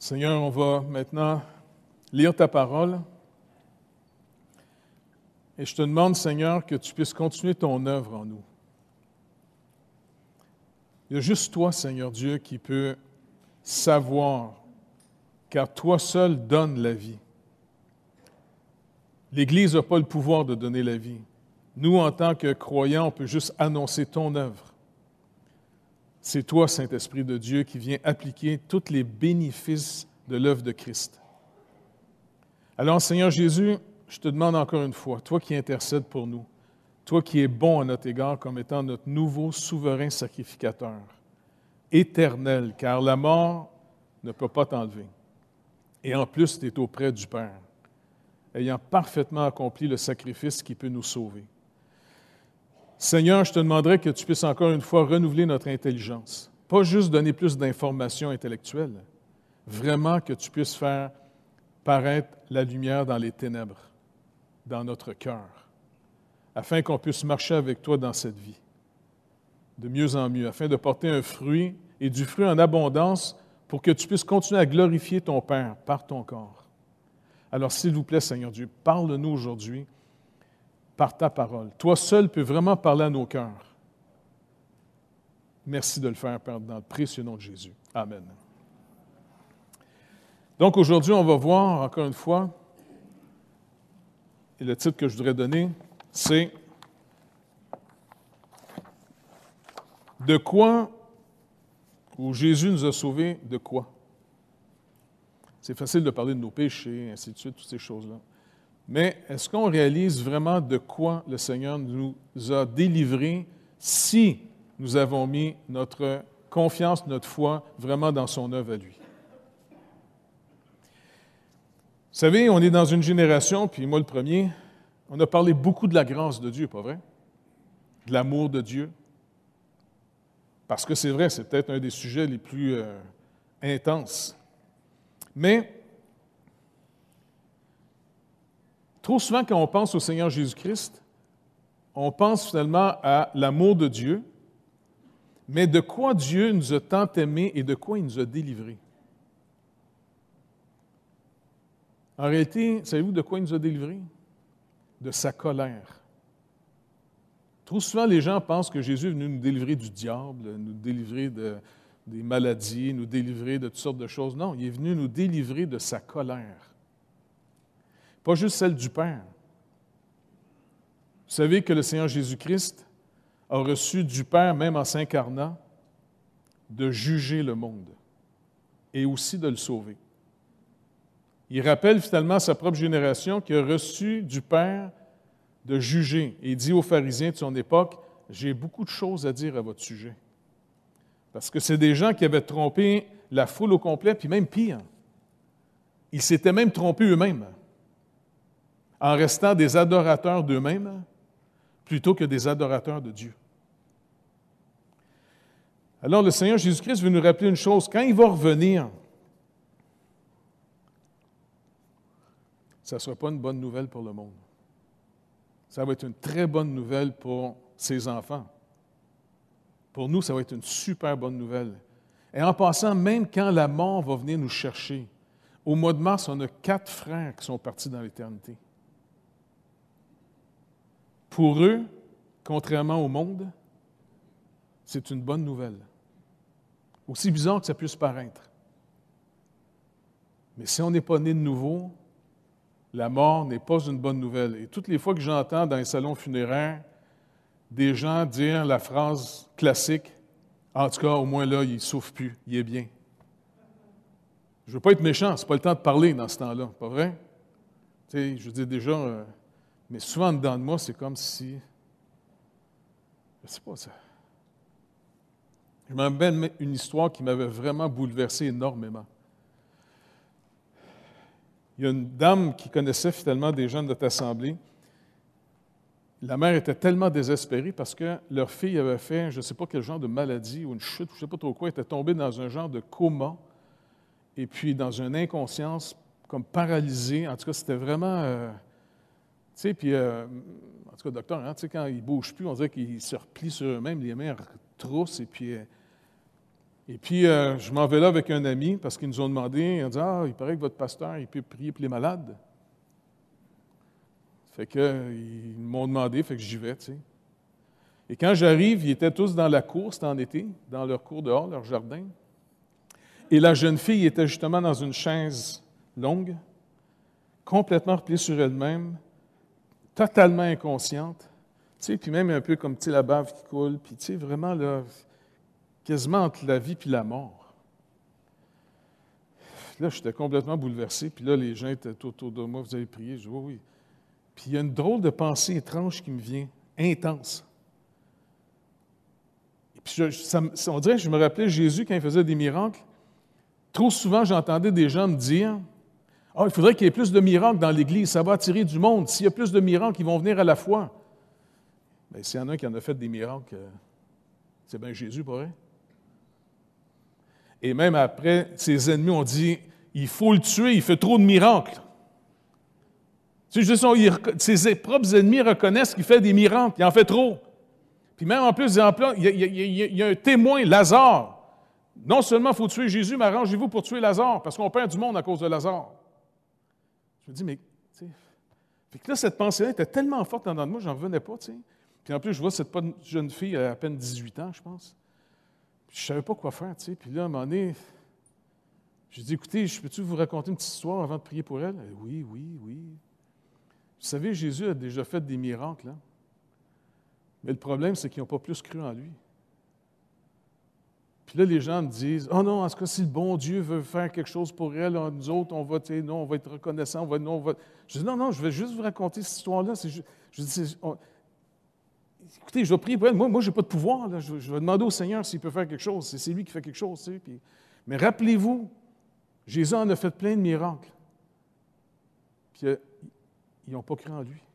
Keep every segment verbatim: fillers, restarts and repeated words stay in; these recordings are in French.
Seigneur, on va maintenant lire ta parole. Et je te demande, Seigneur, que tu puisses continuer ton œuvre en nous. Il y a juste toi, Seigneur Dieu, qui peut savoir, car toi seul donnes la vie. L'Église n'a pas le pouvoir de donner la vie. Nous, en tant que croyants, on peut juste annoncer ton œuvre. C'est toi, Saint-Esprit de Dieu, qui viens appliquer tous les bénéfices de l'œuvre de Christ. Alors, Seigneur Jésus, je te demande encore une fois, toi qui intercèdes pour nous, toi qui es bon à notre égard comme étant notre nouveau souverain sacrificateur, éternel, car la mort ne peut pas t'enlever. Et en plus, tu es auprès du Père, ayant parfaitement accompli le sacrifice qui peut nous sauver. Seigneur, je te demanderais que tu puisses encore une fois renouveler notre intelligence. Pas juste donner plus d'informations intellectuelles, vraiment que tu puisses faire paraître la lumière dans les ténèbres, dans notre cœur, afin qu'on puisse marcher avec toi dans cette vie, de mieux en mieux, afin de porter un fruit et du fruit en abondance pour que tu puisses continuer à glorifier ton Père par ton corps. Alors, s'il vous plaît, Seigneur Dieu, parle-nous aujourd'hui par ta parole. Toi seul peux vraiment parler à nos cœurs. Merci de le faire, Père, dans le précieux nom de Jésus. Amen. Donc, aujourd'hui, on va voir, encore une fois, et le titre que je voudrais donner, c'est « De quoi ou Jésus nous a sauvés de quoi? » C'est facile de parler de nos péchés, ainsi de suite, toutes ces choses-là. Mais est-ce qu'on réalise vraiment de quoi le Seigneur nous a délivrés si nous avons mis notre confiance, notre foi vraiment dans son œuvre à lui? Vous savez, on est dans une génération, puis moi le premier, on a parlé beaucoup de la grâce de Dieu, pas vrai? De l'amour de Dieu. Parce que c'est vrai, c'est peut-être un des sujets les plus euh, intenses. Mais trop souvent, quand on pense au Seigneur Jésus-Christ, on pense finalement à l'amour de Dieu, mais de quoi Dieu nous a tant aimés et de quoi il nous a délivrés. En réalité, savez-vous de quoi il nous a délivrés? De sa colère. Trop souvent, les gens pensent que Jésus est venu nous délivrer du diable, nous délivrer de, des maladies, nous délivrer de toutes sortes de choses. Non, il est venu nous délivrer de sa colère. Pas juste celle du Père. Vous savez que le Seigneur Jésus-Christ a reçu du Père, même en s'incarnant, de juger le monde et aussi de le sauver. Il rappelle finalement à sa propre génération qu'il a reçu du Père de juger. Et il dit aux pharisiens de son époque, « J'ai beaucoup de choses à dire à votre sujet. » Parce que c'est des gens qui avaient trompé la foule au complet, puis même pire. Ils s'étaient même trompés eux-mêmes, en restant des adorateurs d'eux-mêmes, plutôt que des adorateurs de Dieu. Alors le Seigneur Jésus-Christ veut nous rappeler une chose, quand il va revenir, ça ne sera pas une bonne nouvelle pour le monde. Ça va être une très bonne nouvelle pour ses enfants. Pour nous, ça va être une super bonne nouvelle. Et en passant, même quand la mort va venir nous chercher, au mois de mars, on a quatre frères qui sont partis dans l'éternité. Pour eux, contrairement au monde, c'est une bonne nouvelle. Aussi bizarre que ça puisse paraître. Mais si on n'est pas né de nouveau, la mort n'est pas une bonne nouvelle. Et toutes les fois que j'entends dans les salons funéraires des gens dire la phrase classique, « En tout cas, au moins là, il ne souffre plus, il est bien. » Je ne veux pas être méchant, ce n'est pas le temps de parler dans ce temps-là, pas vrai? Tu sais, je dis déjà, euh, mais souvent dedans de moi, c'est comme si, je ne sais pas ça. Je me rappelle une histoire qui m'avait vraiment bouleversé énormément. Il y a une dame qui connaissait finalement des gens de notre assemblée. La mère était tellement désespérée parce que leur fille avait fait, je ne sais pas quel genre de maladie ou une chute, je ne sais pas trop quoi, était tombée dans un genre de coma et puis dans une inconscience comme paralysée. En tout cas, c'était vraiment... Euh, tu sais, puis... Euh, en tout cas, docteur, hein, tu sais, quand ils ne bougent plus, on dirait qu'ils se replient sur eux-mêmes, les mains retroussent et puis... Euh, Et puis, euh, je m'en vais là avec un ami parce qu'ils nous ont demandé, ils ont dit « Ah, il paraît que votre pasteur, il peut prier pour les malades. » Fait que, euh, ils m'ont demandé, fait que j'y vais, tu sais. Et quand j'arrive, ils étaient tous dans la cour, c'était en été, dans leur cour dehors, leur jardin. Et la jeune fille était justement dans une chaise longue, complètement repliée sur elle-même, totalement inconsciente, tu sais, puis même un peu comme, tu sais, la bave qui coule, puis tu sais, vraiment, là, quasiment entre la vie et la mort. Là, j'étais complètement bouleversé, puis là, les gens étaient tout autour de moi, vous avez prié, je dis oui, oui. Puis il y a une drôle de pensée étrange qui me vient, intense. Et puis je, ça, on dirait que je me rappelais Jésus quand il faisait des miracles. Trop souvent, j'entendais des gens me dire « Ah, il faudrait qu'il y ait plus de miracles dans l'Église, ça va attirer du monde. S'il y a plus de miracles, ils vont venir à la foi. » Bien, s'il y en a un qui en a fait des miracles, c'est bien Jésus, pas vrai? Et même après, ses ennemis ont dit « Il faut le tuer, il fait trop de miracles. » Tu sais, ses propres ennemis reconnaissent qu'il fait des miracles, il en fait trop. Puis même en plus, il y a, il y a, il y a un témoin, Lazare. Non seulement il faut tuer Jésus, mais arrangez-vous pour tuer Lazare, parce qu'on perd du monde à cause de Lazare. Je me dis, mais, tu sais, fait que là, cette pensée-là était tellement forte en dedans de moi, j'en revenais pas, tu sais. Puis en plus, je vois cette jeune fille à à peine dix-huit ans, je pense. Puis je ne savais pas quoi faire, tu sais. Puis là, à un moment donné, j'ai dit, écoutez, je peux-tu vous raconter une petite histoire avant de prier pour elle? Elle, oui, oui, oui. Vous savez, Jésus a déjà fait des miracles, là. Mais le problème, c'est qu'ils n'ont pas plus cru en lui. Puis là, les gens me disent, « Oh non, en ce cas, si le bon Dieu veut faire quelque chose pour elle, nous autres, on va, non, on va être reconnaissants, on va, non, on va... » Je dis, « Non, non, je vais juste vous raconter cette histoire-là. C'est juste, je dis, on... Écoutez, je vais prier pour elle. Moi, moi je n'ai pas de pouvoir. Là. Je, je vais demander au Seigneur s'il peut faire quelque chose. C'est, c'est lui qui fait quelque chose. Tu sais, puis... Mais rappelez-vous, Jésus en a fait plein de miracles. Puis euh, ils n'ont pas cru en lui.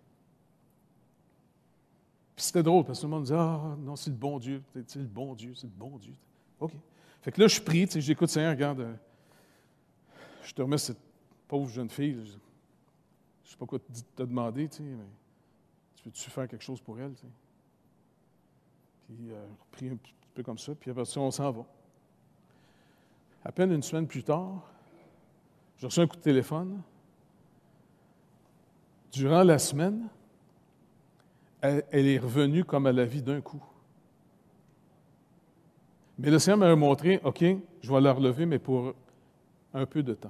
Puis c'était drôle, parce que tout le monde disait, « Ah, non, c'est le bon Dieu. C'est le bon Dieu, c'est le bon Dieu. » OK. Fait que là, je prie, tu sais, j'écoute, Seigneur, regarde, euh, je te remets cette pauvre jeune fille. Je ne sais pas quoi te, te demander, tu sais, mais tu veux-tu faire quelque chose pour elle, tu sais? Puis, euh, je prie un petit peu comme ça, puis après ça, on s'en va. À peine une semaine plus tard, j'ai reçu un coup de téléphone. Durant la semaine, elle, elle est revenue comme à la vie d'un coup. Mais le Seigneur m'a montré, OK, je vais la relever, mais pour un peu de temps.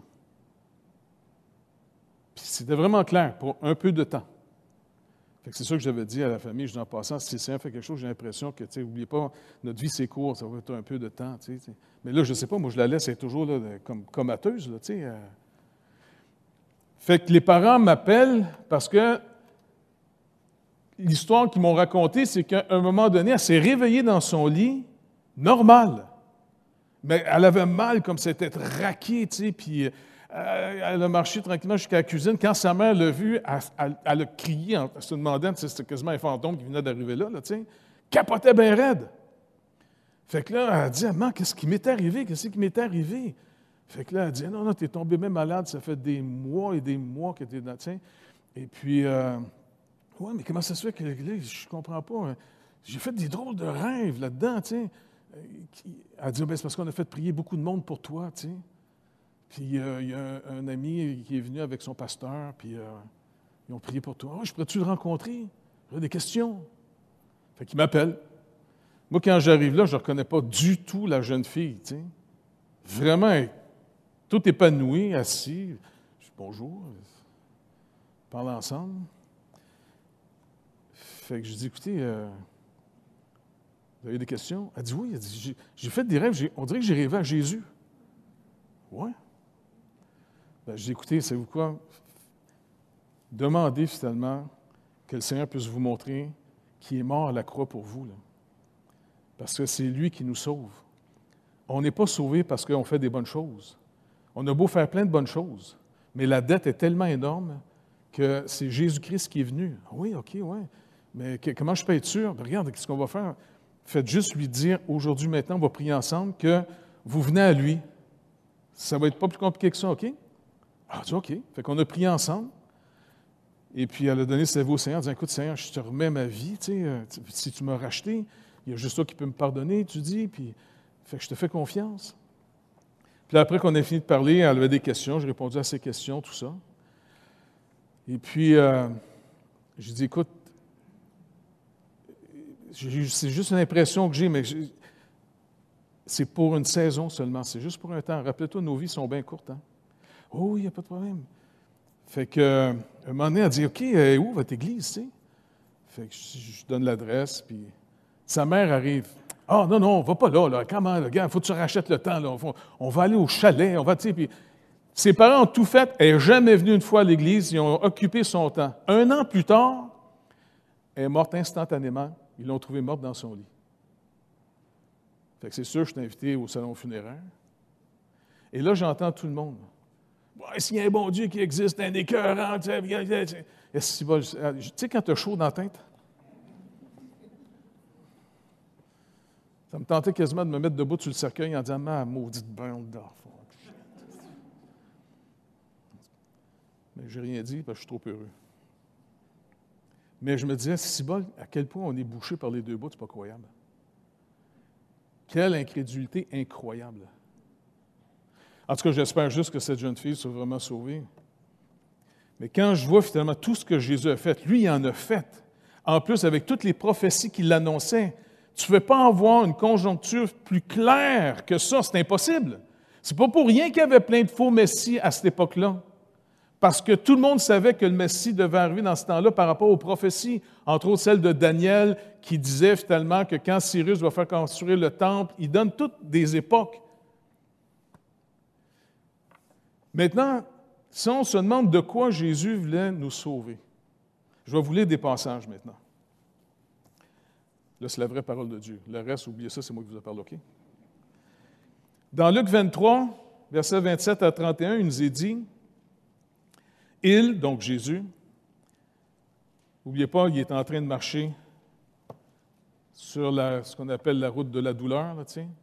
Puis c'était vraiment clair, pour un peu de temps. Fait que c'est ça que j'avais dit à la famille, je dis en passant, si le Seigneur fait quelque chose, j'ai l'impression que, tu sais, n'oubliez pas, notre vie c'est court, ça va être un peu de temps, tu sais. Mais là, je ne sais pas, moi je la laisse, elle est toujours là, comme comateuse, là, tu sais. Euh. Fait que les parents m'appellent parce que l'histoire qu'ils m'ont racontée, c'est qu'à un moment donné, elle s'est réveillée dans son lit, normal. Mais elle avait mal, comme c'était raqué, tu sais, puis euh, elle a marché tranquillement jusqu'à la cuisine. Quand sa mère l'a vue, elle, elle, elle a crié en se demandant, tu sais, c'était quasiment un fantôme qui venait d'arriver là, là, tu sais, capotait bien raide. Fait que là, elle a dit, « Maman, qu'est-ce qui m'est arrivé? Qu'est-ce qui m'est arrivé? » Fait que là, elle a dit, « Non, non, t'es tombé même malade, ça fait des mois et des mois que t'es dans, tu sais. » Et puis, euh, « Ouais, mais comment ça se fait que, là, je comprends pas, hein. J'ai fait des drôles de rêves là-dedans, tu sais. » Elle a dit, ben, c'est parce qu'on a fait prier beaucoup de monde pour toi, tu sais. Puis euh, il y a un, un ami qui est venu avec son pasteur, puis euh, ils ont prié pour toi. Oh, je pourrais-tu le rencontrer? J'ai des questions. Fait qu'il m'appelle. Moi, quand j'arrive là, je ne reconnais pas du tout la jeune fille, tu sais. Vraiment, tout épanoui, assis. Je dis, bonjour. On parle ensemble. Fait que je dis, écoutez, euh, vous avez des questions? Elle dit oui. Elle dit, j'ai, j'ai fait des rêves, j'ai, on dirait que j'ai rêvé à Jésus. Oui. Ben, j'ai dit, écoutez, savez-vous quoi? Demandez finalement que le Seigneur puisse vous montrer qu'il est mort à la croix pour vous. Là. Parce que c'est lui qui nous sauve. On n'est pas sauvé parce qu'on fait des bonnes choses. On a beau faire plein de bonnes choses, mais la dette est tellement énorme que c'est Jésus-Christ qui est venu. Oui, OK, oui. Mais que, comment je peux être sûr? Ben, regarde, qu'est-ce qu'on va faire? Faites juste lui dire, aujourd'hui, maintenant, on va prier ensemble, que vous venez à lui. Ça va être pas plus compliqué que ça, OK? Ah, dit, OK. Fait qu'on a prié ensemble. Et puis, elle a donné sa vie au Seigneur, en disant, écoute, Seigneur, je te remets ma vie, tu sais, si tu m'as racheté, il y a juste toi qui peux me pardonner, tu dis. Puis, Fait que je te fais confiance. Puis après qu'on a fini de parler, elle avait des questions, j'ai répondu à ses questions, tout ça. Et puis, euh, j'ai dit, écoute, c'est juste une impression que j'ai, mais c'est pour une saison seulement, c'est juste pour un temps. Rappelle-toi, nos vies sont bien courtes. Hein? Oh, il n'y a pas de problème. Fait que, euh, un moment donné, elle dit, OK, euh, où votre église, tu sais? Fait que je, je donne l'adresse, puis sa mère arrive. Ah, oh, non, non, on ne va pas là, là. Comment, là, gars, il faut que tu rachètes le temps, là. On, on va aller au chalet, on va, tu sais, puis ses parents ont tout fait. Elle n'est jamais venue une fois à l'église, ils ont occupé son temps. Un an plus tard, elle est morte instantanément. Ils l'ont trouvée morte dans son lit. Fait que c'est sûr, je suis invité au salon funéraire. Et là, j'entends tout le monde. Ouais, s'il y a un bon Dieu qui existe, un écœurant, tu sais, tu sais, quand tu as chaud dans la tête, ça me tentait quasiment de me mettre debout sur le cercueil en disant, ma maudite bande d'or. Mais je n'ai rien dit parce que je suis trop heureux. Mais je me disais, si bol, à quel point on est bouché par les deux bouts, c'est pas croyable. Quelle incrédulité incroyable. En tout cas, j'espère juste que cette jeune fille soit vraiment sauvée. Mais quand je vois finalement tout ce que Jésus a fait, lui, il en a fait. En plus, avec toutes les prophéties qu'il annonçait, tu ne peux pas avoir une conjoncture plus claire que ça, c'est impossible. C'est pas pour rien qu'il y avait plein de faux messies à cette époque-là. Parce que tout le monde savait que le Messie devait arriver dans ce temps-là par rapport aux prophéties, entre autres celle de Daniel qui disait finalement que quand Cyrus va faire construire le temple, il donne toutes des époques. Maintenant, si on se demande de quoi Jésus voulait nous sauver, je vais vous lire des passages maintenant. Là, c'est la vraie parole de Dieu. Le reste, oubliez ça, c'est moi qui vous en parle, OK? Dans Luc vingt-trois, versets vingt-sept à trente et un, il nous est dit, il, donc Jésus, n'oubliez pas, il est en train de marcher sur la, ce qu'on appelle la route de la douleur, là, tu sais,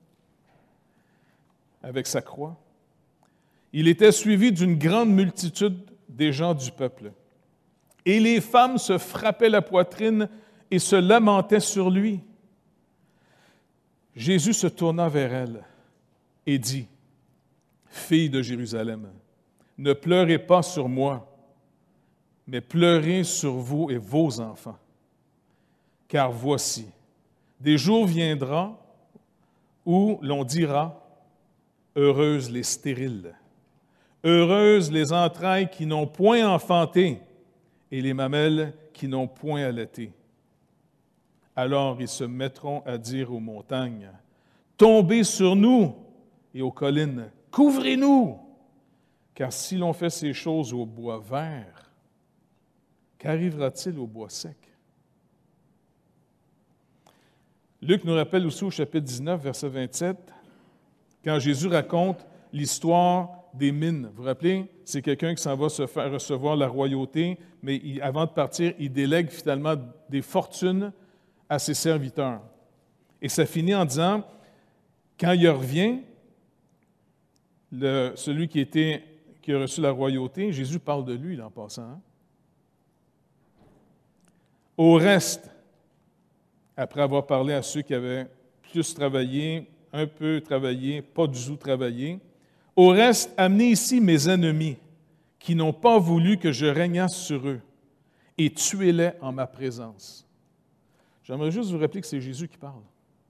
avec sa croix. Il était suivi d'une grande multitude des gens du peuple. Et les femmes se frappaient la poitrine et se lamentaient sur lui. Jésus se tourna vers elles et dit, « Filles de Jérusalem, ne pleurez pas sur moi, mais pleurez sur vous et vos enfants. Car voici, des jours viendront où l'on dira, « Heureuses les stériles, heureuses les entrailles qui n'ont point enfanté et les mamelles qui n'ont point allaité. » Alors ils se mettront à dire aux montagnes, « Tombez sur nous » et aux collines, « Couvrez-nous » car si l'on fait ces choses au bois vert, qu'arrivera-t-il au bois sec? Luc nous rappelle aussi au chapitre dix-neuf, verset vingt-sept, quand Jésus raconte l'histoire des mines. Vous vous rappelez, c'est quelqu'un qui s'en va se faire recevoir la royauté, mais il, avant de partir, il délègue finalement des fortunes à ses serviteurs. Et ça finit en disant, quand il revient, le, celui qui, était, qui a reçu la royauté, Jésus parle de lui, là, en passant. Hein? Au reste, après avoir parlé à ceux qui avaient plus travaillé, un peu travaillé, pas du tout travaillé, au reste, amenez ici mes ennemis, qui n'ont pas voulu que je régnasse sur eux, et tuez-les en ma présence. J'aimerais juste vous rappeler que c'est Jésus qui parle.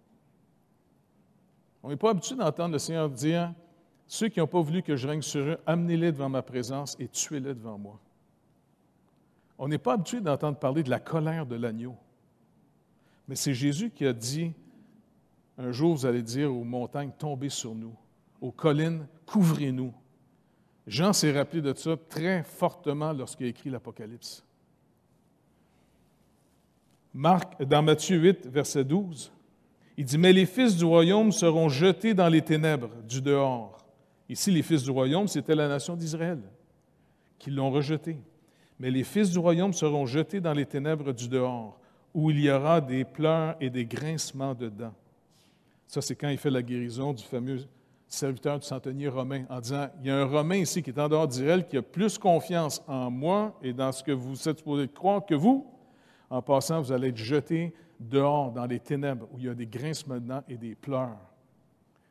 On n'est pas habitué d'entendre le Seigneur dire, « Ceux qui n'ont pas voulu que je règne sur eux, amenez-les devant ma présence et tuez-les devant moi. » On n'est pas habitué d'entendre parler de la colère de l'agneau. Mais c'est Jésus qui a dit, un jour vous allez dire aux montagnes, tombez sur nous, aux collines, couvrez-nous. Jean s'est rappelé de ça très fortement lorsqu'il a écrit l'Apocalypse. Marc, dans Matthieu huit, verset douze, il dit, « Mais les fils du royaume seront jetés dans les ténèbres du dehors. » Ici, les fils du royaume, c'était la nation d'Israël qui l'ont rejeté. Mais les fils du royaume seront jetés dans les ténèbres du dehors, où il y aura des pleurs et des grincements de dents. Ça, c'est quand il fait la guérison du fameux serviteur du centenier romain, en disant, il y a un Romain ici qui est en dehors d'Israël, qui a plus confiance en moi et dans ce que vous êtes supposé croire que vous. En passant, vous allez être jetés dehors dans les ténèbres, où il y a des grincements de dents et des pleurs.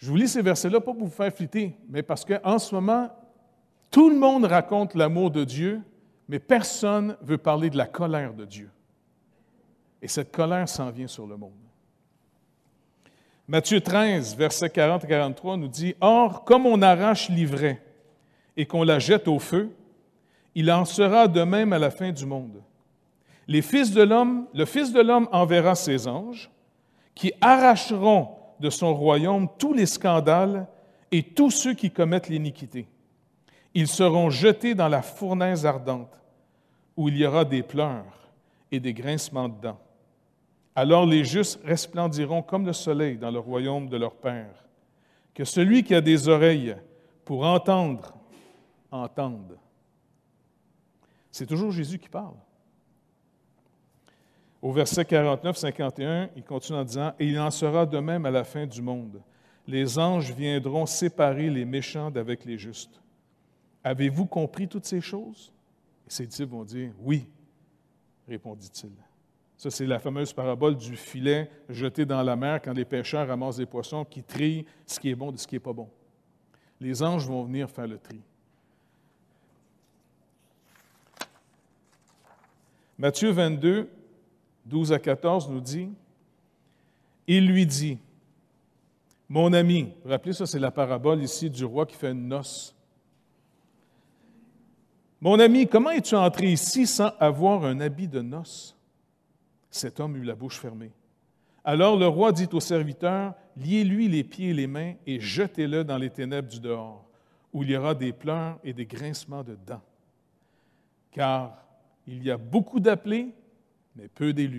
Je vous lis ces versets-là pas pour vous faire flûter, mais parce qu'en ce moment, tout le monde raconte l'amour de Dieu, mais personne ne veut parler de la colère de Dieu. Et cette colère s'en vient sur le monde. Matthieu treize, versets quarante et quarante-trois nous dit « Or, comme on arrache l'ivraie et qu'on la jette au feu, il en sera de même à la fin du monde. Les fils de l'homme, le Fils de l'homme enverra ses anges, qui arracheront de son royaume tous les scandales et tous ceux qui commettent l'iniquité. Ils seront jetés dans la fournaise ardente, où il y aura des pleurs et des grincements de dents. Alors les justes resplendiront comme le soleil dans le royaume de leur Père. Que celui qui a des oreilles pour entendre, entende. » C'est toujours Jésus qui parle. Au verset quarante-neuf cinquante et un, il continue en disant « Et il en sera de même à la fin du monde. Les anges viendront séparer les méchants d'avec les justes. Avez-vous compris toutes ces choses? » Et ses disciples vont dire « Oui, répondit-il. » Ça, c'est la fameuse parabole du filet jeté dans la mer quand les pêcheurs ramassent des poissons qui trient ce qui est bon de ce qui n'est pas bon. Les anges vont venir faire le tri. Matthieu vingt-deux, douze à quatorze nous dit, « Il lui dit, « Mon ami, vous vous rappelez ça, c'est la parabole ici du roi qui fait une noce. Mon ami, comment es-tu entré ici sans avoir un habit de noces? » Cet homme eut la bouche fermée. Alors le roi dit au serviteur, « Liez-lui les pieds et les mains et jetez-le dans les ténèbres du dehors, où il y aura des pleurs et des grincements de dents. Car il y a beaucoup d'appelés, mais peu d'élus. »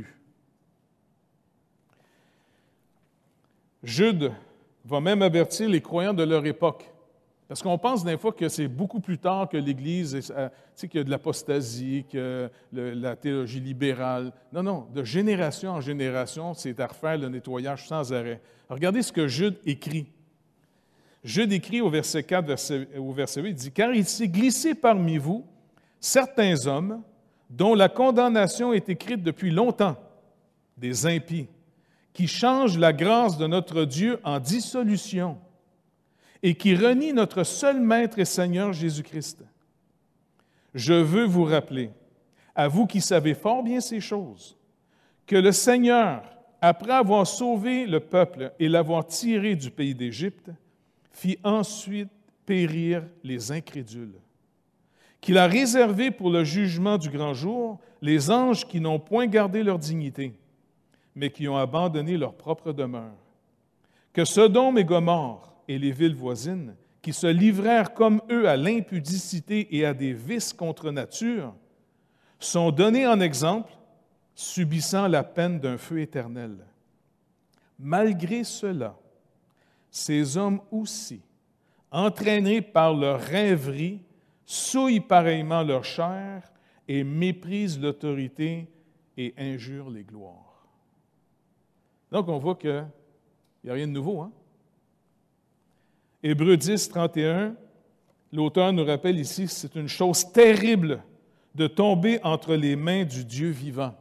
Jude va même avertir les croyants de leur époque. Parce qu'on pense des fois que c'est beaucoup plus tard que l'Église, tu sais, qu'il y a de l'apostasie, que le, la théologie libérale. Non, non, de génération en génération, c'est à refaire le nettoyage sans arrêt. Alors, regardez ce que Jude écrit. Jude écrit au verset quatre, verset, au verset huit, il dit « Car il s'est glissé parmi vous certains hommes dont la condamnation est écrite depuis longtemps, des impies, qui changent la grâce de notre Dieu en dissolution, et qui renie notre seul Maître et Seigneur Jésus-Christ. Je veux vous rappeler, à vous qui savez fort bien ces choses, que le Seigneur, après avoir sauvé le peuple et l'avoir tiré du pays d'Égypte, fit ensuite périr les incrédules, qu'il a réservé pour le jugement du grand jour les anges qui n'ont point gardé leur dignité, mais qui ont abandonné leur propre demeure, que Sodome et Gomorrhe et les villes voisines, qui se livrèrent comme eux à l'impudicité et à des vices contre nature, sont donnés en exemple, subissant la peine d'un feu éternel. Malgré cela, ces hommes aussi, entraînés par leur rêverie, souillent pareillement leur chair et méprisent l'autorité et injurent les gloires. Donc, on voit qu'il n'y a rien de nouveau, hein? Hébreux dix, trente et un, l'auteur nous rappelle ici que c'est une chose terrible de tomber entre les mains du Dieu vivant.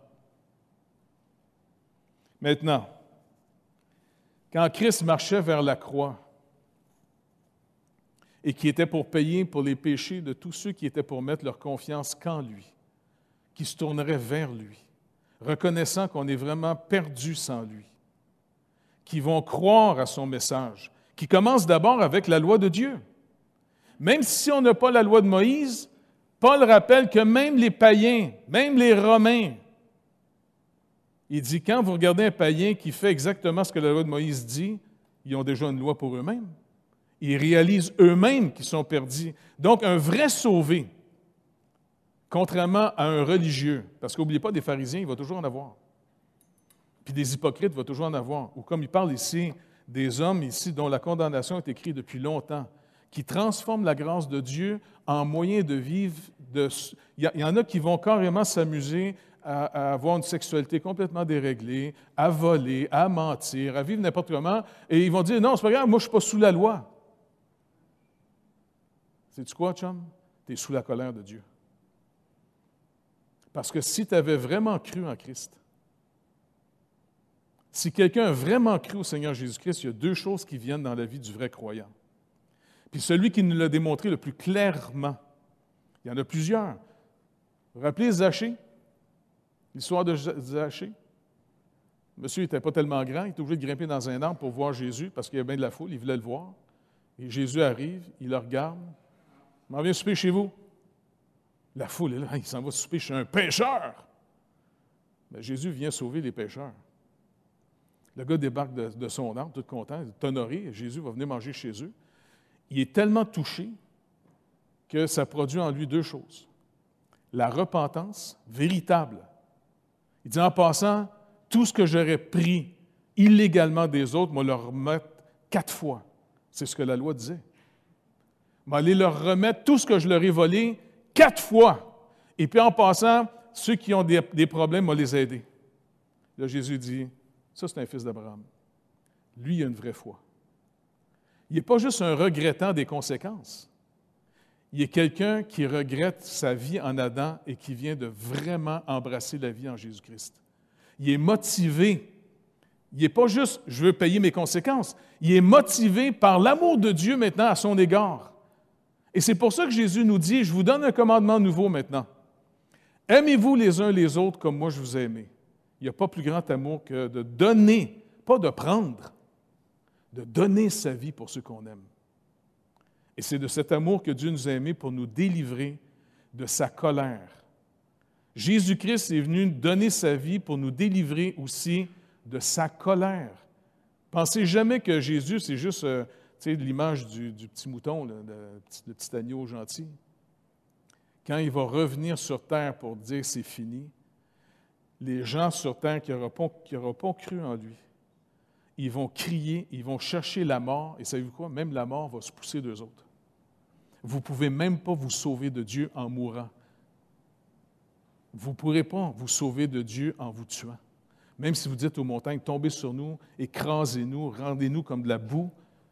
Maintenant, quand Christ marchait vers la croix et qui était pour payer pour les péchés de tous ceux qui étaient pour mettre leur confiance qu'en lui, qui se tourneraient vers lui, reconnaissant qu'on est vraiment perdu sans lui, qui vont croire à son message, qui commence d'abord avec la loi de Dieu. Même si on n'a pas la loi de Moïse, Paul rappelle que même les païens, même les Romains, il dit, quand vous regardez un païen qui fait exactement ce que la loi de Moïse dit, ils ont déjà une loi pour eux-mêmes. Ils réalisent eux-mêmes qu'ils sont perdus. Donc, un vrai sauvé, contrairement à un religieux, parce qu'n'oubliez pas, des pharisiens, il va toujours en avoir. Puis des hypocrites, il va toujours en avoir. Ou comme il parle ici, des hommes ici dont la condamnation est écrite depuis longtemps, qui transforment la grâce de Dieu en moyen de vivre. De... Il y en a qui vont carrément s'amuser à, à avoir une sexualité complètement déréglée, à voler, à mentir, à vivre n'importe comment, et ils vont dire, non, c'est pas grave, moi je ne suis pas sous la loi. Sais-tu quoi, chum? Tu es sous la colère de Dieu. Parce que si tu avais vraiment cru en Christ, Si quelqu'un a vraiment cru au Seigneur Jésus-Christ, il y a deux choses qui viennent dans la vie du vrai croyant. Puis celui qui nous l'a démontré le plus clairement, il y en a plusieurs. Vous vous rappelez Zachée? L'histoire de Zachée? Monsieur n'était pas tellement grand, il était obligé de grimper dans un arbre pour voir Jésus parce qu'il y avait bien de la foule, il voulait le voir. Et Jésus arrive, il le regarde. « Je m'en viens souper chez vous. » La foule est là, il s'en va souper chez un pécheur. Mais Jésus vient sauver les pécheurs. Le gars débarque de, de son arbre, tout content, il est honoré, et Jésus va venir manger chez eux. Il est tellement touché que ça produit en lui deux choses. La repentance véritable. Il dit en passant, tout ce que j'aurais pris illégalement des autres, moi leur remettre quatre fois. C'est ce que la loi disait. Mais aller leur remettre tout ce que je leur ai volé quatre fois. Et puis en passant, ceux qui ont des, des problèmes, moi les aider. Là, Jésus dit, ça c'est un fils d'Abraham. Lui, il a une vraie foi. Il n'est pas juste un regrettant des conséquences. Il est quelqu'un qui regrette sa vie en Adam et qui vient de vraiment embrasser la vie en Jésus-Christ. Il est motivé. Il n'est pas juste « je veux payer mes conséquences ». Il est motivé par l'amour de Dieu maintenant à son égard. Et c'est pour ça que Jésus nous dit « je vous donne un commandement nouveau maintenant. Aimez-vous les uns les autres comme moi je vous ai aimés. » Il n'y a pas plus grand amour que de donner, pas de prendre, de donner sa vie pour ceux qu'on aime. Et c'est de cet amour que Dieu nous a aimés pour nous délivrer de sa colère. Jésus-Christ est venu donner sa vie pour nous délivrer aussi de sa colère. Pensez jamais que Jésus, c'est juste euh, l'image du, du petit mouton, là, le, petit, le petit agneau gentil. Quand il va revenir sur terre pour dire « c'est fini », les gens sur terre qui n'auront pas, qui n'auront pas cru en lui, ils vont crier, ils vont chercher la mort, et savez-vous quoi? Même la mort va se pousser d'eux autres. Vous ne pouvez même pas vous sauver de Dieu en mourant. Vous ne pourrez pas vous sauver de Dieu en vous tuant. Même si vous dites aux montagnes, tombez sur nous, écrasez-nous, rendez-nous comme de la boue,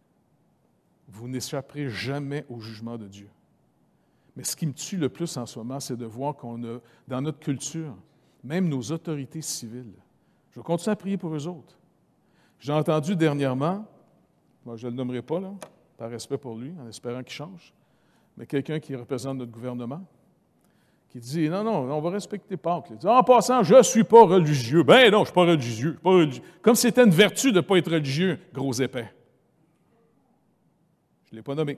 vous n'échapperez jamais au jugement de Dieu. Mais ce qui me tue le plus en ce moment, c'est de voir qu'on a, dans notre culture, même nos autorités civiles, je vais continuer à prier pour eux autres. J'ai entendu dernièrement, moi je ne le nommerai pas, là, par respect pour lui, en espérant qu'il change, mais quelqu'un qui représente notre gouvernement, qui dit « Non, non, on va respecter Pâques. » Il dit « En passant, je ne suis pas religieux. » Ben non, je ne suis pas religieux. Je suis pas religieux. Comme si c'était une vertu de ne pas être religieux, gros épais. Je ne l'ai pas nommé.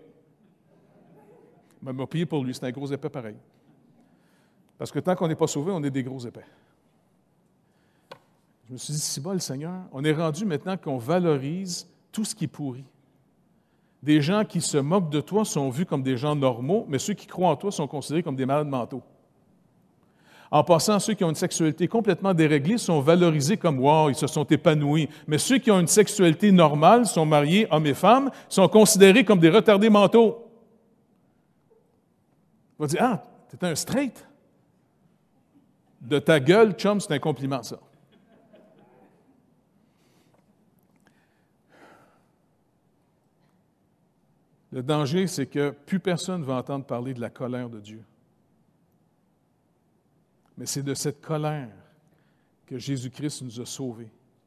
Il m'a prié pour lui, c'est un gros épais pareil. Parce que tant qu'on n'est pas sauvé, on est des gros épais. Je me suis dit, si bas le Seigneur, on est rendu maintenant qu'on valorise tout ce qui est pourri. Des gens qui se moquent de toi sont vus comme des gens normaux, mais ceux qui croient en toi sont considérés comme des malades mentaux. En passant, ceux qui ont une sexualité complètement déréglée sont valorisés comme « wow, ils se sont épanouis ». Mais ceux qui ont une sexualité normale, sont mariés, hommes et femmes, sont considérés comme des retardés mentaux. On va dire « Ah, t'es un straight ». De ta gueule, chum, c'est un compliment, ça. Le danger, c'est que plus personne ne va entendre parler de la colère de Dieu. Mais c'est de cette colère que Jésus-Christ nous a sauvés.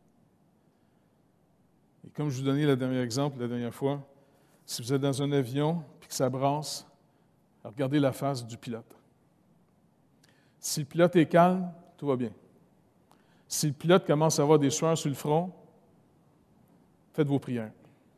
Et comme je vous donnais le dernier exemple la dernière fois, si vous êtes dans un avion et que ça brasse, regardez la face du pilote. Si le pilote est calme, tout va bien. Si le pilote commence à avoir des sueurs sur le front, faites vos prières.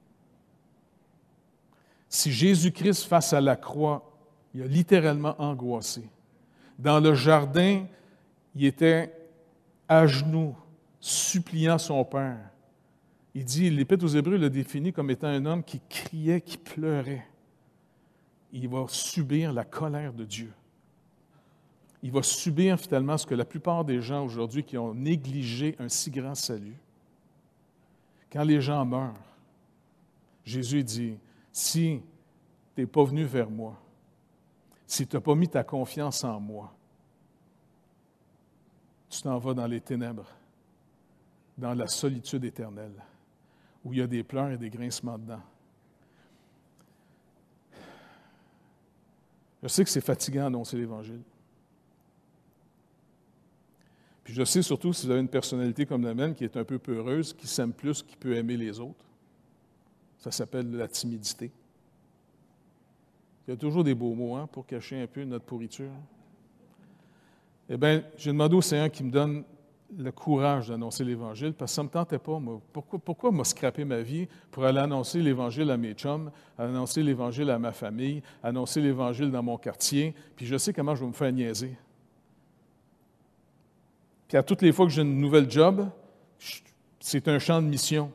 Si Jésus-Christ, face à la croix, il a littéralement angoissé. Dans le jardin, il était à genoux, suppliant son Père. Il dit, l'Épître aux Hébreux le définit comme étant un homme qui criait, qui pleurait. Il va subir la colère de Dieu. Il va subir finalement ce que la plupart des gens aujourd'hui qui ont négligé un si grand salut. Quand les gens meurent, Jésus dit, si tu n'es pas venu vers moi, si tu n'as pas mis ta confiance en moi, tu t'en vas dans les ténèbres, dans la solitude éternelle, où il y a des pleurs et des grincements dedans. Je sais que c'est fatigant d'annoncer l'Évangile. Puis je sais surtout, si vous avez une personnalité comme la mienne, qui est un peu peureuse, qui s'aime plus, qui peut aimer les autres, ça s'appelle la timidité. Il y a toujours des beaux mots hein, pour cacher un peu notre pourriture. Eh bien, j'ai demandé au Seigneur qui me donne le courage d'annoncer l'Évangile, parce que ça ne me tentait pas, moi. Pourquoi, pourquoi m'a scrappé ma vie pour aller annoncer l'Évangile à mes chums, annoncer l'Évangile à ma famille, annoncer l'Évangile dans mon quartier, puis je sais comment je vais me faire niaiser. Puis à toutes les fois que j'ai une nouvelle job, c'est un champ de mission.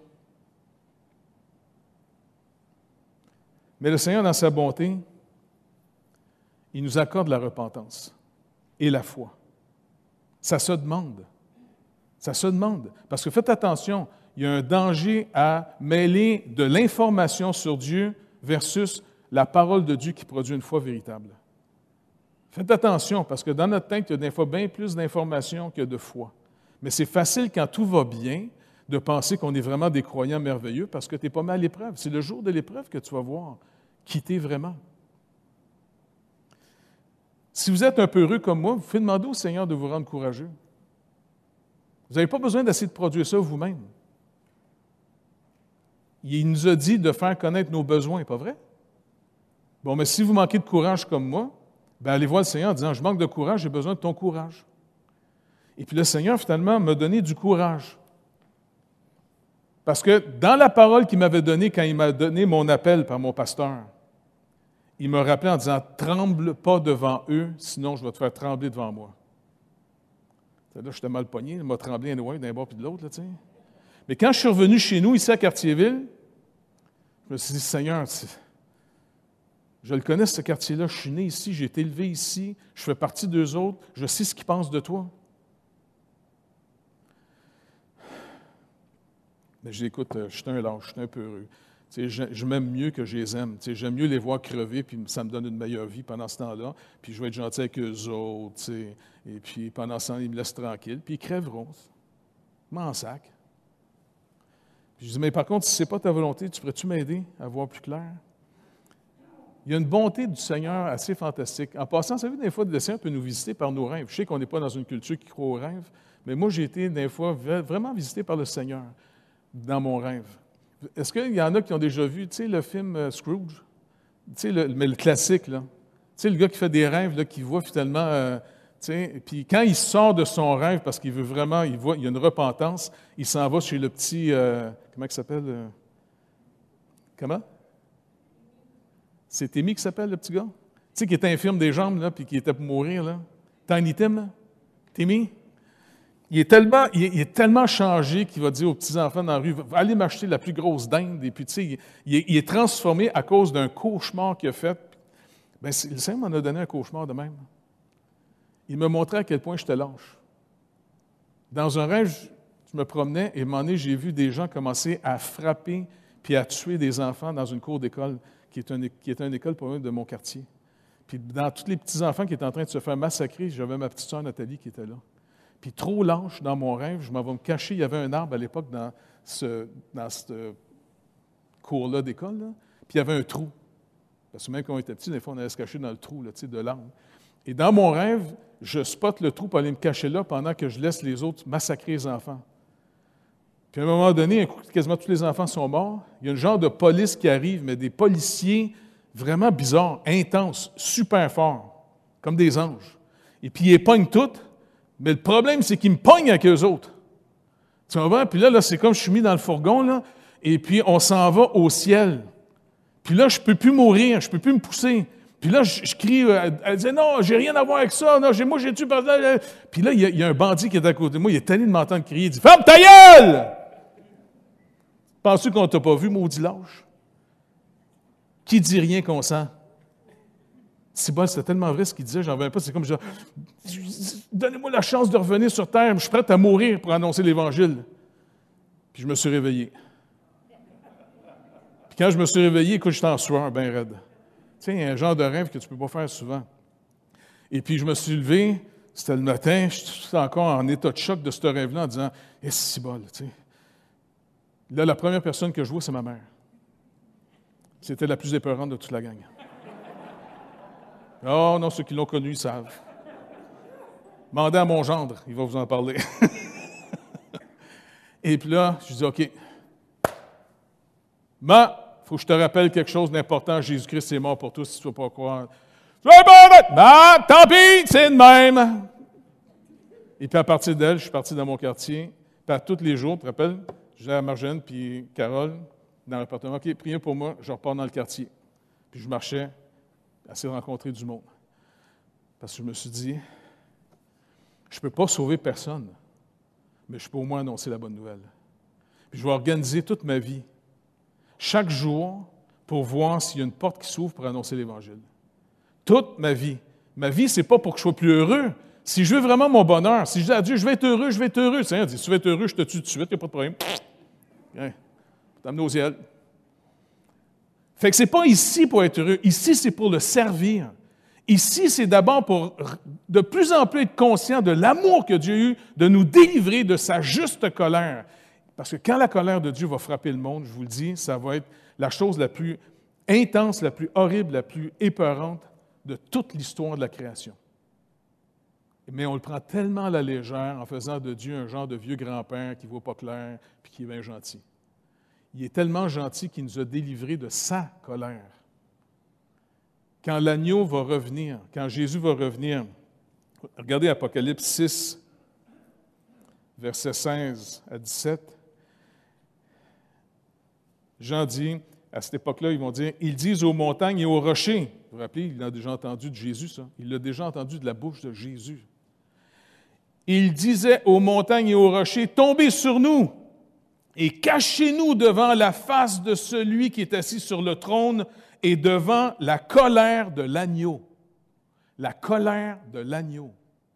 Mais le Seigneur, dans sa bonté, il nous accorde la repentance et la foi. Ça se demande. Ça se demande. Parce que faites attention, il y a un danger à mêler de l'information sur Dieu versus la parole de Dieu qui produit une foi véritable. Faites attention, parce que dans notre tête, il y a des fois bien plus d'informations que de foi. Mais c'est facile quand tout va bien de penser qu'on est vraiment des croyants merveilleux parce que tu n'es pas mal à l'épreuve. C'est le jour de l'épreuve que tu vas voir qui t'es vraiment. Si vous êtes un peu heureux comme moi, vous pouvez demander au Seigneur de vous rendre courageux. Vous n'avez pas besoin d'essayer de produire ça vous-même. Il nous a dit de faire connaître nos besoins, pas vrai? Bon, mais si vous manquez de courage comme moi, bien allez voir le Seigneur en disant « Je manque de courage, j'ai besoin de ton courage. » Et puis le Seigneur, finalement, m'a donné du courage. Parce que dans la parole qu'il m'avait donnée quand il m'a donné mon appel par mon pasteur, il me rappelait en disant « Tremble pas devant eux, sinon je vais te faire trembler devant moi. » Là, j'étais mal pogné, il m'a tremblé loin d'un bord puis de l'autre. Là, mais quand je suis revenu chez nous, ici à Cartierville, je me suis dit « Seigneur, je le connais, ce quartier-là, je suis né ici, j'ai été élevé ici, je fais partie d'eux autres, je sais ce qu'ils pensent de toi. » Mais j'écoute, je suis un lâche, je suis un peu heureux. Tu sais, je, je m'aime mieux que je les aime. Tu sais, j'aime mieux les voir crever, puis ça me donne une meilleure vie pendant ce temps-là. Puis je vais être gentil avec eux autres. Tu sais, et puis pendant ce temps, ils me laissent tranquille. Puis ils crèveront. Je m'en sac. Puis je dis, mais par contre, si ce n'est pas ta volonté, tu pourrais-tu m'aider à voir plus clair? Il y a une bonté du Seigneur assez fantastique. En passant, vous savez, des fois, le Seigneur peut nous visiter par nos rêves. Je sais qu'on n'est pas dans une culture qui croit aux rêves, mais moi, j'ai été, des fois, vraiment visité par le Seigneur dans mon rêve. Est-ce qu'il y en a qui ont déjà vu, tu sais, le film euh, Scrooge? Tu sais, le, mais le classique, là. Tu sais, le gars qui fait des rêves, là, qui voit finalement, euh, tu sais, puis quand il sort de son rêve, parce qu'il veut vraiment, il voit, il y a une repentance, il s'en va chez le petit, euh, comment il s'appelle? Euh, comment? C'est Timmy qui s'appelle, le petit gars? Tu sais, qui était infirme des jambes, là, puis qui était pour mourir, là. Tiny Tim, là? Timmy? Il est tellement, il est, il est tellement changé qu'il va dire aux petits-enfants dans la rue, « Allez m'acheter la plus grosse dinde. » Et puis, tu sais, il, il, est, il est transformé à cause d'un cauchemar qu'il a fait. Bien, le Seigneur m'en a donné un cauchemar de même. Il me montrait à quel point j'étais lâche. Dans un rêve, je, je me promenais et à un moment donné, j'ai vu des gens commencer à frapper puis à tuer des enfants dans une cour d'école qui est une, qui est une école pour de mon quartier. Puis dans tous les petits-enfants qui étaient en train de se faire massacrer, j'avais ma petite sœur Nathalie qui était là. Puis trop lâche dans mon rêve, je m'en vais me cacher. Il y avait un arbre à l'époque dans, ce, dans cette cour-là d'école, là. Puis il y avait un trou. Parce que même quand on était petit, des fois, on allait se cacher dans le trou là, de l'arbre. Et dans mon rêve, je spotte le trou pour aller me cacher là pendant que je laisse les autres massacrer les enfants. Puis à un moment donné, quasiment tous les enfants sont morts. Il y a un genre de police qui arrive, mais des policiers vraiment bizarres, intenses, super forts, comme des anges. Et puis ils les pognent toutes. Mais le problème, c'est qu'ils me pognent avec eux autres. Tu vois? Puis là, là, c'est comme je suis mis dans le fourgon, là, et puis on s'en va au ciel. Puis là, je ne peux plus mourir, je ne peux plus me pousser. Puis là, je, je crie, elle, elle dit « Non, j'ai rien à voir avec ça, non, j'ai, moi, j'ai tué par là. » Puis là, il y, a, il y a un bandit qui est à côté de moi, il est tanné de m'entendre crier, il dit « Ferme ta gueule! » Penses-tu qu'on ne t'a pas vu, maudit lâche? Qui dit rien qu'on sent? C'est bon, c'était tellement vrai ce qu'il disait, j'en reviens pas. C'est comme genre, donnez-moi la chance de revenir sur terre, je suis prêt à mourir pour annoncer l'Évangile. Puis je me suis réveillé. Puis quand je me suis réveillé, écoute, j'étais en sueur, bien raide. Tu sais, un genre de rêve que tu ne peux pas faire souvent. Et puis je me suis levé, c'était le matin, j'étais encore en état de choc de ce rêve-là en disant, eh, c'est si bol, tu sais. Là, la première personne que je vois, c'est ma mère. C'était la plus épeurante de toute la gang. Oh non, ceux qui l'ont connu, ils savent. Demandez à mon gendre, il va vous en parler. Et puis là, je dis, OK. Mais, il faut que je te rappelle quelque chose d'important. Jésus-Christ est mort pour tous, si tu ne veux pas croire. C'est bon, ben, tant pis, c'est de même. Et puis à partir d'elle, je suis parti dans mon quartier. Puis à tous les jours, tu te rappelles, j'étais à Marjane puis Carole dans l'appartement. OK, priez pour moi, je repars dans le quartier. Puis je marchais, essayer de rencontrer du monde. Parce que je me suis dit, je ne peux pas sauver personne, mais je peux au moins annoncer la bonne nouvelle. Puis je vais organiser toute ma vie, chaque jour, pour voir s'il y a une porte qui s'ouvre pour annoncer l'Évangile. Toute ma vie. Ma vie, ce n'est pas pour que je sois plus heureux. Si je veux vraiment mon bonheur, si je dis à Dieu, je vais être heureux, je vais être heureux. Le Seigneur dit, si tu veux être heureux, je te tue tout de suite, il n'y a pas de problème. Viens, t'amener au ciel. Fait que ce n'est pas ici pour être heureux. Ici, c'est pour le servir. Ici, c'est d'abord pour de plus en plus être conscient de l'amour que Dieu a eu de nous délivrer de sa juste colère. Parce que quand la colère de Dieu va frapper le monde, je vous le dis, ça va être la chose la plus intense, la plus horrible, la plus épeurante de toute l'histoire de la création. Mais on le prend tellement à la légère en faisant de Dieu un genre de vieux grand-père qui ne voit pas clair et qui est bien gentil. Il est tellement gentil qu'il nous a délivrés de sa colère. Quand l'agneau va revenir, quand Jésus va revenir, regardez Apocalypse six, versets seize à dix-sept. Jean dit, à cette époque-là, ils vont dire, ils disent aux montagnes et aux rochers. Vous vous rappelez, il l'a déjà entendu de Jésus, ça. Il l'a déjà entendu de la bouche de Jésus. Il disait aux montagnes et aux rochers, tombez sur nous et cachez-nous devant la face de celui qui est assis sur le trône et devant la colère de l'agneau. La colère de l'agneau.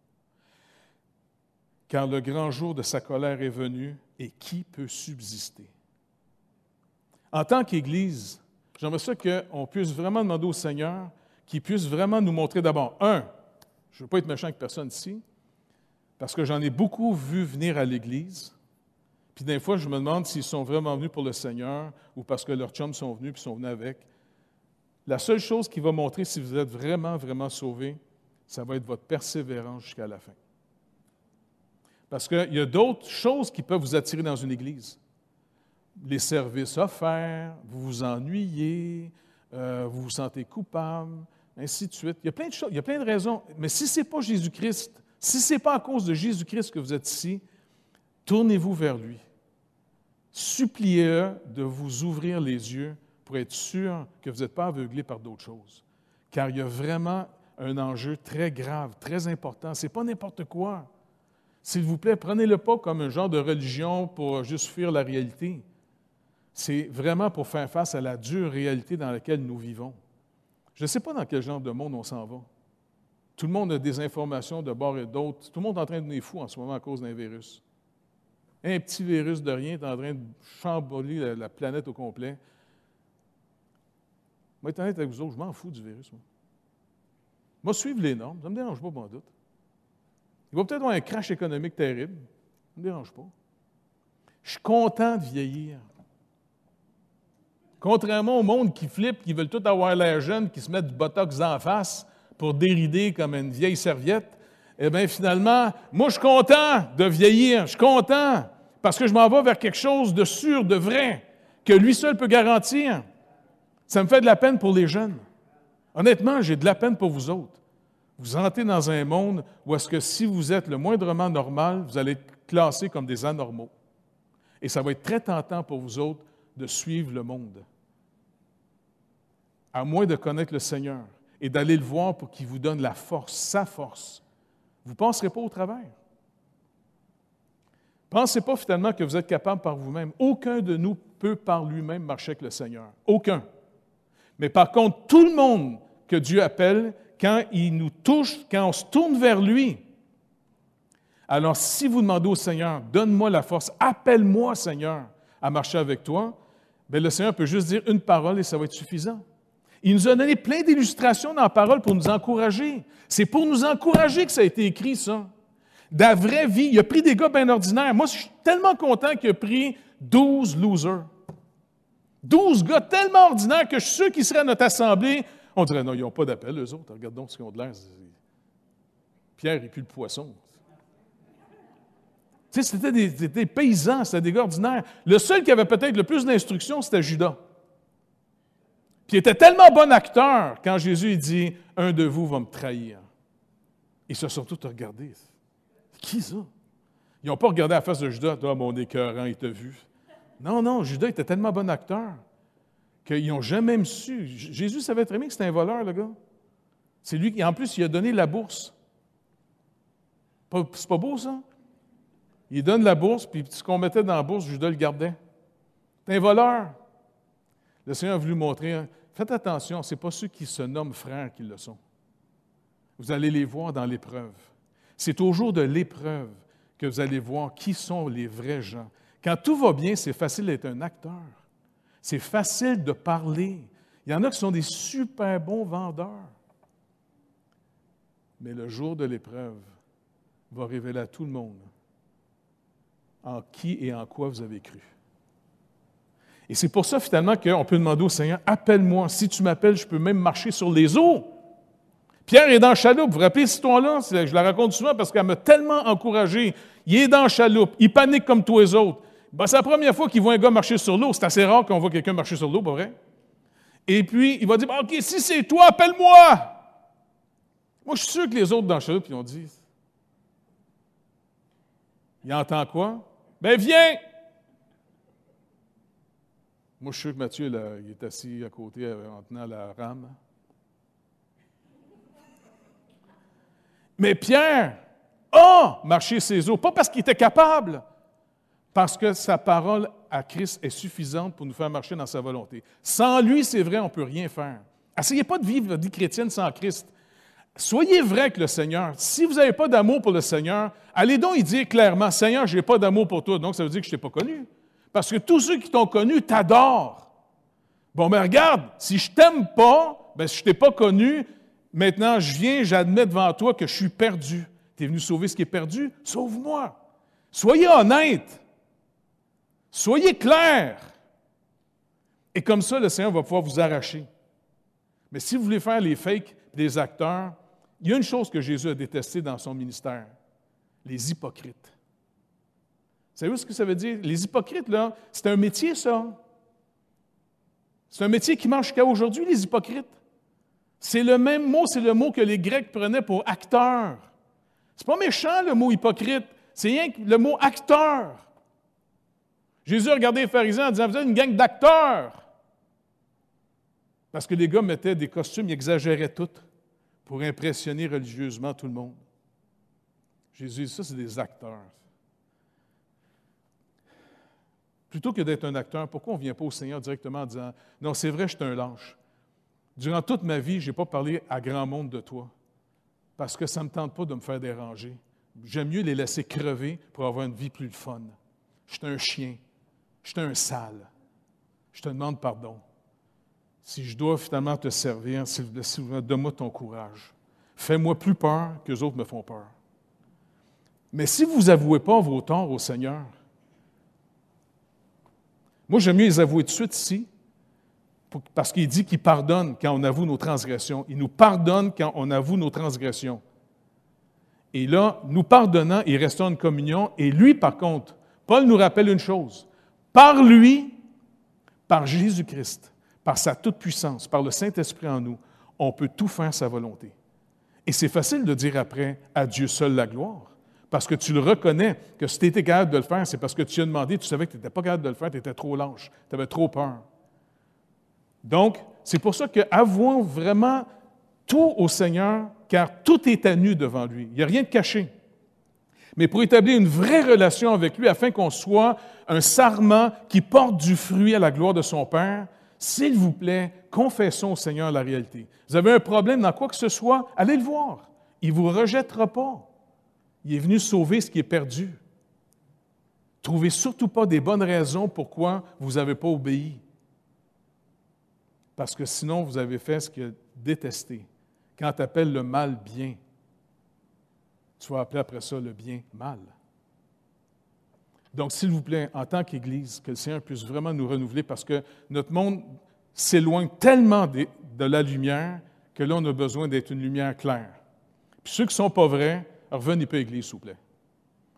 Car le grand jour de sa colère est venu, et qui peut subsister? En tant qu'Église, j'aimerais ça qu'on puisse vraiment demander au Seigneur qu'il puisse vraiment nous montrer d'abord, un, je ne veux pas être méchant avec personne ici, parce que j'en ai beaucoup vu venir à l'Église, puis des fois, je me demande s'ils sont vraiment venus pour le Seigneur ou parce que leurs chums sont venus et sont venus avec. La seule chose qui va montrer si vous êtes vraiment, vraiment sauvés, ça va être votre persévérance jusqu'à la fin. Parce qu'il y a d'autres choses qui peuvent vous attirer dans une Église. Les services offerts, vous vous ennuyez, euh, vous vous sentez coupable, ainsi de suite. Il y a plein de choses, il y a plein de raisons. Mais si ce n'est pas Jésus-Christ, si ce n'est pas à cause de Jésus-Christ que vous êtes ici, tournez-vous vers lui. Suppliez-le de vous ouvrir les yeux pour être sûr que vous n'êtes pas aveuglé par d'autres choses. Car il y a vraiment un enjeu très grave, très important. Ce n'est pas n'importe quoi. S'il vous plaît, prenez-le pas comme un genre de religion pour juste fuir la réalité. C'est vraiment pour faire face à la dure réalité dans laquelle nous vivons. Je ne sais pas dans quel genre de monde on s'en va. Tout le monde a des informations de bord et d'autre. Tout le monde est en train de devenir fou en ce moment à cause d'un virus. Un petit virus de rien est en train de chambouler la, la planète au complet. Moi, être honnête avec vous autres, je m'en fous du virus. Moi, moi suivre les normes, ça ne me dérange pas, mon doute. Il va peut-être avoir un crash économique terrible. Ça ne me dérange pas. Je suis content de vieillir. Contrairement au monde qui flippe, qui veulent tout avoir l'air jeune, qui se mettent du botox en face pour dérider comme une vieille serviette, eh bien, finalement, moi, je suis content de vieillir. Je suis content parce que je m'en vais vers quelque chose de sûr, de vrai, que lui seul peut garantir. Ça me fait de la peine pour les jeunes. Honnêtement, j'ai de la peine pour vous autres. Vous entrez dans un monde où est-ce que si vous êtes le moindrement normal, vous allez être classés comme des anormaux. Et ça va être très tentant pour vous autres de suivre le monde. À moins de connaître le Seigneur et d'aller le voir pour qu'il vous donne la force, sa force. Vous ne passerez pas au travers. Pensez pas finalement que vous êtes capable par vous-même. Aucun de nous peut par lui-même marcher avec le Seigneur. Aucun. Mais par contre, tout le monde que Dieu appelle, quand il nous touche, quand on se tourne vers lui, alors si vous demandez au Seigneur, donne-moi la force, appelle-moi Seigneur à marcher avec toi, bien, le Seigneur peut juste dire une parole et ça va être suffisant. Il nous a donné plein d'illustrations dans la parole pour nous encourager. C'est pour nous encourager que ça a été écrit, ça. De la vraie vie. Il a pris des gars bien ordinaires. Moi, je suis tellement content qu'il a pris douze losers. douze gars tellement ordinaires que je suis sûr qu'ils seraient à notre assemblée. On dirait, non, ils n'ont pas d'appel, eux autres. Regarde donc ce qu'ils ont de l'air. Pierre, il pue le poisson. Tu sais, c'était des, des, des paysans, c'était des gars ordinaires. Le seul qui avait peut-être le plus d'instructions, c'était Judas. Puis il était tellement bon acteur quand Jésus il dit « Un de vous va me trahir ». Ils se sont tous regardés. Qui ça? Ils n'ont pas regardé la face de Judas. « Ah, mon écœurant, il t'a vu. » Non, non, Judas était tellement bon acteur qu'ils n'ont jamais su. Jésus savait très bien que c'était un voleur, le gars. C'est lui qui, en plus, il a donné la bourse. C'est pas beau, ça? Il donne la bourse, puis ce qu'on mettait dans la bourse, Judas le gardait. C'est un voleur. Le Seigneur a voulu montrer, faites attention, ce n'est pas ceux qui se nomment frères qui le sont. Vous allez les voir dans l'épreuve. C'est au jour de l'épreuve que vous allez voir qui sont les vrais gens. Quand tout va bien, c'est facile d'être un acteur. C'est facile de parler. Il y en a qui sont des super bons vendeurs. Mais le jour de l'épreuve va révéler à tout le monde en qui et en quoi vous avez cru. Et c'est pour ça, finalement, qu'on peut demander au Seigneur, « Appelle-moi. Si tu m'appelles, je peux même marcher sur les eaux. » Pierre est dans la chaloupe. Vous vous rappelez cette histoire-là? Je la raconte souvent parce qu'elle m'a tellement encouragé. Il est dans la chaloupe. Il panique comme tous les autres. Ben, c'est la première fois qu'il voit un gars marcher sur l'eau. C'est assez rare qu'on voit quelqu'un marcher sur l'eau, pas vrai? Et puis, il va dire, « OK, si c'est toi, appelle-moi. » Moi, je suis sûr que les autres dans la chaloupe, ils ont dit, « Il entend quoi? » « Ben, viens! » Moi, je suis sûr que Matthieu, là, il est assis à côté en tenant la rame. Mais Pierre a marché ses eaux, pas parce qu'il était capable, parce que sa parole à Christ est suffisante pour nous faire marcher dans sa volonté. Sans lui, c'est vrai, on ne peut rien faire. Essayez pas de vivre la vie chrétienne sans Christ. Soyez vrai avec le Seigneur. Si vous n'avez pas d'amour pour le Seigneur, allez donc y dire clairement, « Seigneur, je n'ai pas d'amour pour toi. » Donc, ça veut dire que je ne t'ai pas connu. Parce que tous ceux qui t'ont connu t'adorent. Bon, mais regarde, si je ne t'aime pas, bien, si je ne t'ai pas connu, maintenant, je viens, j'admets devant toi que je suis perdu. Tu es venu sauver ce qui est perdu? Sauve-moi. Soyez honnête. Soyez clair. Et comme ça, le Seigneur va pouvoir vous arracher. Mais si vous voulez faire les fakes des acteurs, il y a une chose que Jésus a détestée dans son ministère, les hypocrites. Savez-vous ce que ça veut dire? Les hypocrites, là, c'est un métier, ça. C'est un métier qui marche jusqu'à aujourd'hui, les hypocrites. C'est le même mot, c'est le mot que les Grecs prenaient pour acteur. C'est pas méchant, le mot hypocrite. C'est rien que le mot acteur. Jésus a regardé les pharisiens en disant, vous êtes une gang d'acteurs. Parce que les gars mettaient des costumes, ils exagéraient tout pour impressionner religieusement tout le monde. Jésus dit, ça, c'est des acteurs. Plutôt que d'être un acteur, pourquoi on ne vient pas au Seigneur directement en disant, non, c'est vrai, je suis un lâche. Durant toute ma vie, je n'ai pas parlé à grand monde de toi, parce que ça ne me tente pas de me faire déranger. J'aime mieux les laisser crever pour avoir une vie plus fun. Je suis un chien. Je suis un sale. Je te demande pardon. Si je dois finalement te servir, s'il vous plaît, s'il vous plaît, donne-moi ton courage. Fais-moi plus peur que les autres me font peur. Mais si vous n'avouez pas vos torts au Seigneur, moi, j'aime mieux les avouer tout de suite ici, parce qu'il dit qu'il pardonne quand on avoue nos transgressions. Il nous pardonne quand on avoue nos transgressions. Et là, nous pardonnant et restant en communion, et lui, par contre, Paul nous rappelle une chose. Par lui, par Jésus-Christ, par sa toute-puissance, par le Saint-Esprit en nous, on peut tout faire sa volonté. Et c'est facile de dire après, à Dieu seul la gloire, parce que tu le reconnais, que si tu étais capable de le faire, c'est parce que tu as demandé, tu savais que tu n'étais pas capable de le faire, tu étais trop lâche, tu avais trop peur. Donc, c'est pour ça qu'avouons vraiment tout au Seigneur, car tout est à nu devant lui. Il n'y a rien de caché. Mais pour établir une vraie relation avec lui, afin qu'on soit un sarment qui porte du fruit à la gloire de son Père, s'il vous plaît, confessons au Seigneur la réalité. Vous avez un problème dans quoi que ce soit, allez le voir. Il ne vous rejettera pas. Il est venu sauver ce qui est perdu. Trouvez surtout pas des bonnes raisons pourquoi vous n'avez pas obéi. Parce que sinon, vous avez fait ce qu'il a détesté. Quand tu appelles le mal bien, tu vas appeler après ça le bien mal. Donc, s'il vous plaît, en tant qu'Église, que le Seigneur puisse vraiment nous renouveler parce que notre monde s'éloigne tellement de, de la lumière que là, on a besoin d'être une lumière claire. Puis ceux qui ne sont pas vrais, revenez pas à l'Église, s'il vous plaît.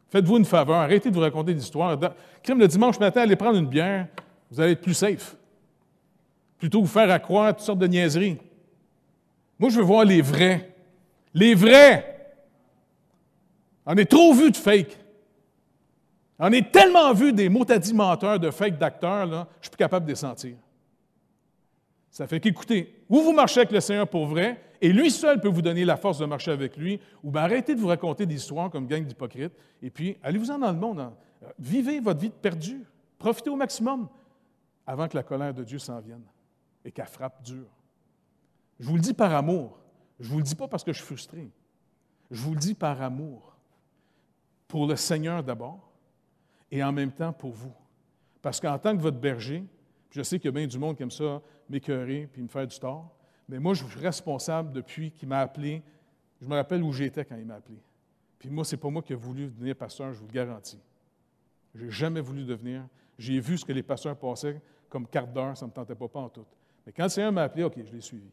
Faites-vous une faveur, arrêtez de vous raconter des histoires. Crime, le dimanche matin, allez prendre une bière, vous allez être plus safe. Plutôt que vous faire à croire toutes sortes de niaiseries. Moi, je veux voir les vrais. Les vrais! On est trop vu de fake. On est tellement vu des mots-à-dit menteurs, de fake d'acteurs, là, je suis plus capable de les sentir. Ça fait qu'écoutez, ou vous marchez avec le Seigneur pour vrai, et lui seul peut vous donner la force de marcher avec lui, ou bien arrêtez de vous raconter des histoires comme gang d'hypocrites, et puis allez-vous-en dans le monde. Hein. Vivez votre vie de perdu. Profitez au maximum avant que la colère de Dieu s'en vienne et qu'elle frappe dur. Je vous le dis par amour. Je ne vous le dis pas parce que je suis frustré. Je vous le dis par amour. Pour le Seigneur d'abord et en même temps pour vous. Parce qu'en tant que votre berger, je sais qu'il y a bien du monde qui aime ça, m'écœurer puis me faire du tort, mais moi, je suis responsable depuis qu'il m'a appelé. Je me rappelle où j'étais quand il m'a appelé. Puis moi, ce n'est pas moi qui ai voulu devenir pasteur, je vous le garantis. Je n'ai jamais voulu devenir. J'ai vu ce que les pasteurs passaient comme quart d'heure, ça ne me tentait pas, pas en tout. Mais quand le Seigneur m'a appelé, OK, je l'ai suivi.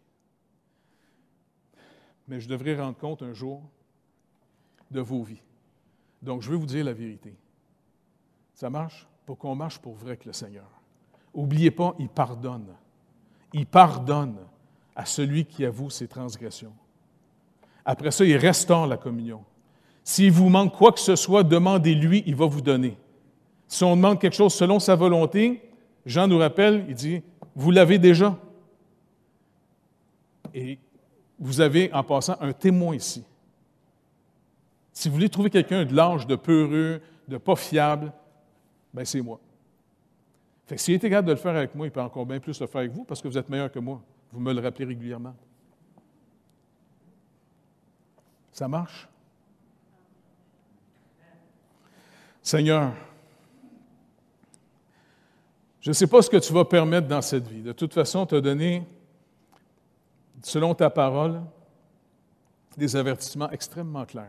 Mais je devrais rendre compte un jour de vos vies. Donc, je veux vous dire la vérité. Ça marche pour qu'on marche pour vrai avec le Seigneur. N'oubliez pas, il pardonne. Il pardonne à celui qui avoue ses transgressions. Après ça, il restaure la communion. S'il vous manque quoi que ce soit, demandez-lui, il va vous donner. Si on demande quelque chose selon sa volonté, Jean nous rappelle, il dit, vous l'avez déjà. Et vous avez, en passant, un témoin ici. Si vous voulez trouver quelqu'un de lâche, de peureux, de pas fiable, bien, c'est moi. Fait que s'il est capable de le faire avec moi, il peut encore bien plus le faire avec vous parce que vous êtes meilleur que moi. Vous me le rappelez régulièrement. Ça marche? Seigneur, je ne sais pas ce que tu vas permettre dans cette vie. De toute façon, tu as donné, selon ta parole, des avertissements extrêmement clairs.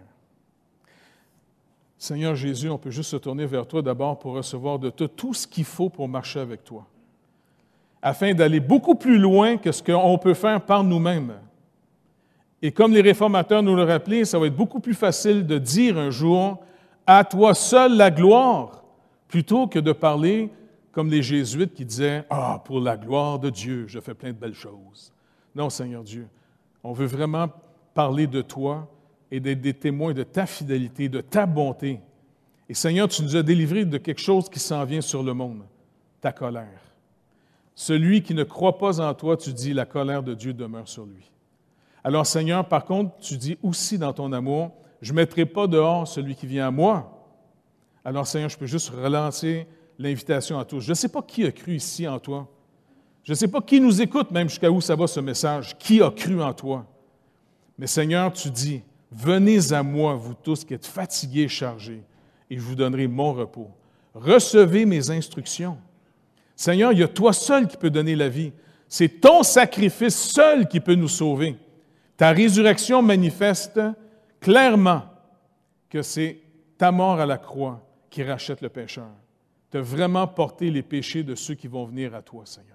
Seigneur Jésus, on peut juste se tourner vers toi d'abord pour recevoir de toi tout ce qu'il faut pour marcher avec toi, afin d'aller beaucoup plus loin que ce qu'on peut faire par nous-mêmes. Et comme les réformateurs nous le rappelaient, ça va être beaucoup plus facile de dire un jour « À toi seul la gloire », plutôt que de parler comme les jésuites qui disaient « Ah, pour la gloire de Dieu, je fais plein de belles choses. » Non, Seigneur Dieu, on veut vraiment parler de toi et d'être des témoins de ta fidélité, de ta bonté. Et Seigneur, tu nous as délivrés de quelque chose qui s'en vient sur le monde, ta colère. Celui qui ne croit pas en toi, tu dis, la colère de Dieu demeure sur lui. Alors Seigneur, par contre, tu dis aussi dans ton amour, je ne mettrai pas dehors celui qui vient à moi. Alors Seigneur, je peux juste relancer l'invitation à tous. Je ne sais pas qui a cru ici en toi. Je ne sais pas qui nous écoute, même jusqu'à où ça va ce message. Qui a cru en toi? Mais Seigneur, tu dis, venez à moi, vous tous qui êtes fatigués et chargés, et je vous donnerai mon repos. Recevez mes instructions. Seigneur, il y a toi seul qui peux donner la vie. C'est ton sacrifice seul qui peut nous sauver. Ta résurrection manifeste clairement que c'est ta mort à la croix qui rachète le pécheur. Tu as vraiment porté les péchés de ceux qui vont venir à toi, Seigneur.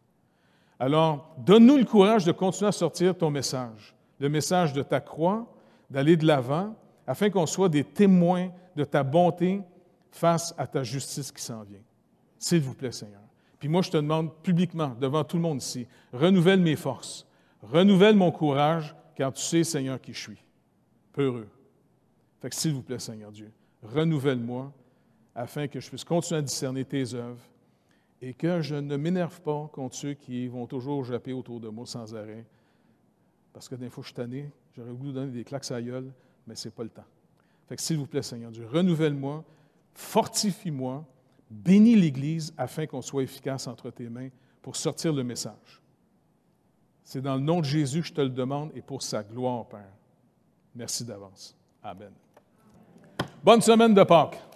Alors, donne-nous le courage de continuer à sortir ton message, le message de ta croix, d'aller de l'avant, afin qu'on soit des témoins de ta bonté face à ta justice qui s'en vient. S'il vous plaît, Seigneur. Puis moi, je te demande publiquement, devant tout le monde ici, renouvelle mes forces, renouvelle mon courage, car tu sais, Seigneur, qui je suis. Peureux. Fait que s'il vous plaît, Seigneur Dieu, renouvelle-moi afin que je puisse continuer à discerner tes œuvres et que je ne m'énerve pas contre ceux qui vont toujours japper autour de moi sans arrêt. Parce que des fois, je suis tanné, j'aurais voulu donner des claques à la gueule, mais ce n'est pas le temps. Fait que s'il vous plaît, Seigneur Dieu, renouvelle-moi, fortifie-moi, bénis l'Église afin qu'on soit efficace entre tes mains pour sortir le message. C'est dans le nom de Jésus que je te le demande et pour sa gloire, Père. Merci d'avance. Amen. Bonne semaine de Pâques.